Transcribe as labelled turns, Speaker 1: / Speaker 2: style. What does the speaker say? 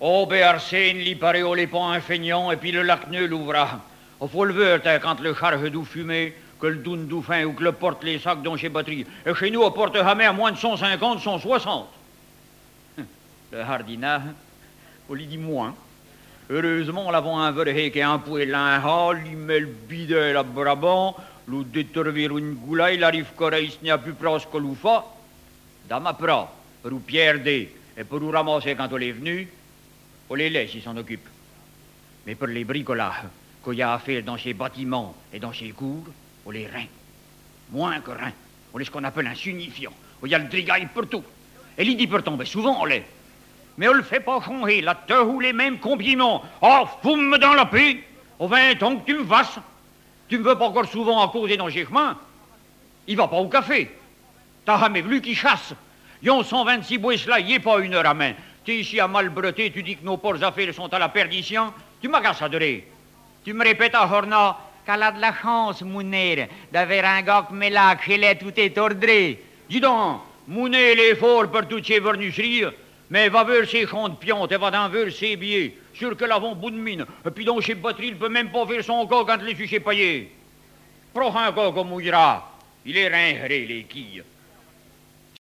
Speaker 1: Oh, ben Arsène, l'y paraît au les pas un feignant, et puis le lacneux l'ouvra. Oh, faut le ver, quand le charge d'où fumer, que le doune d'où fin, ou que le porte les sacs dont chez batterie. Et chez nous, on porte jamais à moins de 150, 160. Le hardina, on lui dit moins. Heureusement, on l'avons un verre qui est un poêle un hall, il met le bidet à Brabant, l'ou détervir une goula, il arrive qu'oreille, il n'y a plus proche que l'oufa. Dame à pra, pour ou Pierre D, et pour ou ramasser quand on est venu, on les laisse, ils s'en occupent. Mais pour les bricolages qu'il y a à faire dans ces bâtiments et dans ces cours, on les reins. Moins que reins. On est ce qu'on appelle un signifiant. Il y a le drigaille pour tout. Et il dit pour tomber, souvent on l'est. Mais on le fait pas changer, là, te ou les mêmes compliments. Oh, foume dans la paix. Au 20 ans que tu me fasses. Tu me veux pas encore souvent à causer dans ces chemins. Il va pas au café. T'as jamais vu qui chasse. Ils ont 126 bois là, il est pas une heure à main. T'es ici à Malbreté, tu dis que nos pauvres affaires sont à la perdition. Tu m'agaces à adorer. Tu me répètes à Horna qu'elle a de la chance, Mounir, d'avoir un gars comme là, chez les tout est ordré. Dis donc, Mounir, il est fort pour toutes ces vernisseries, mais va ver ses champs de piante et va d'en ver ses billets. Sûr que l'avons bout de mine. Et puis donc, chez batterie, il peut même pas faire son gars quand il est chez payé. Prochain gars comme mouillera, il est ringré, les quilles.